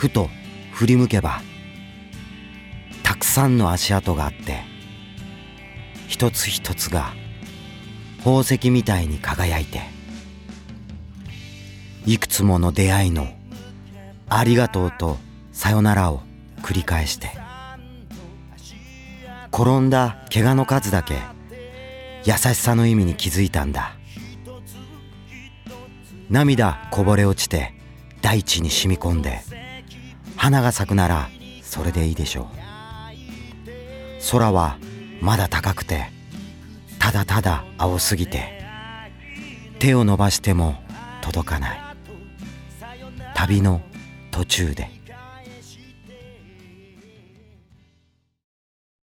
ふと振り向けばたくさんの足跡があって、一つ一つが宝石みたいに輝いて、いくつもの出会いのありがとうとさよならを繰り返して、転んだ怪我の数だけ優しさの意味に気づいたんだ。涙こぼれ落ちて大地に染み込んで、花が咲くならそれでいいでしょう。空はまだ高くて、ただただ青すぎて、手を伸ばしても届かない。旅の途中で。